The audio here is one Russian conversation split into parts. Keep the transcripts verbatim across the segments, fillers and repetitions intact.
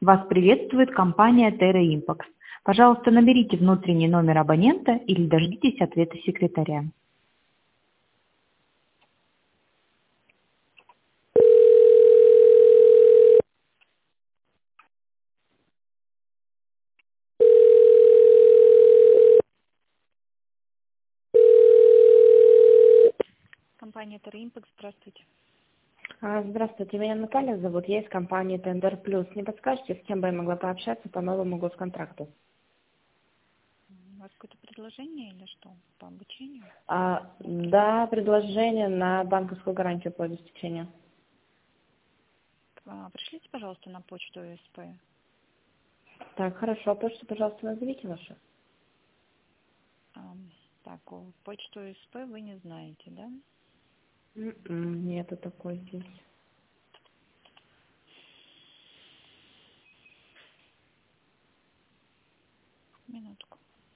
Вас приветствует компания Terra Impax. Пожалуйста, наберите внутренний номер абонента или дождитесь ответа секретаря. Компания Terra Impax, здравствуйте. А, Здравствуйте, меня Наталья зовут, я из компании Tender Plus. Не подскажете, с кем бы я могла пообщаться по новому госконтракту? У вас какое-то предложение или что по обучению? А, да, предложение на банковскую гарантию по обеспечению. А, Пришлите, пожалуйста, на почту СП. Так, хорошо, почту, пожалуйста, назовите вашу. Ам, Так, о, почту СП вы не знаете, да? М-м, Нету такой здесь. Минутку.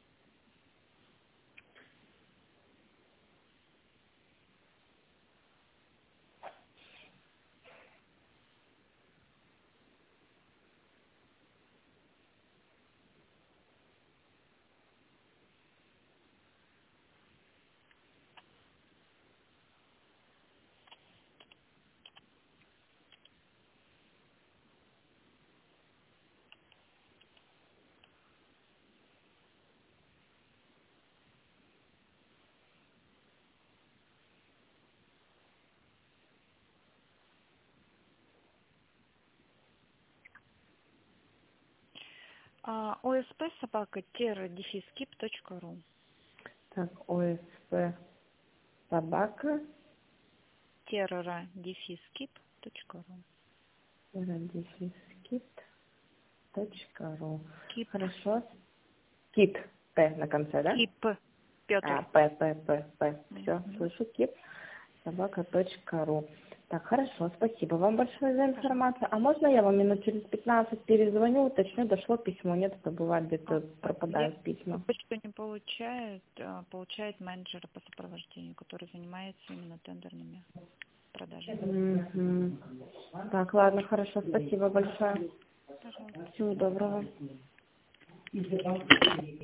А, ОСП собака терра дефис кип точка ру. Так, ОСП собака, терра дефис кип точка ру. радифискит точка ру. Кип. Хорошо. Кит, П на конце, да? Кип. А, Петр. П, П, П, П. Все, Мгм. слышу, кип. собака точка ру. Так, хорошо, спасибо вам большое за информацию. А можно я вам минут через пятнадцать перезвоню, уточню, дошло письмо? Нет, это бывает, где-то А, Если пропадают письма. почту не получает, а, получает менеджера по сопровождению, который занимается именно тендерными продажами. Мгм. Так, ладно, хорошо, спасибо большое. Пожалуйста. Всего доброго.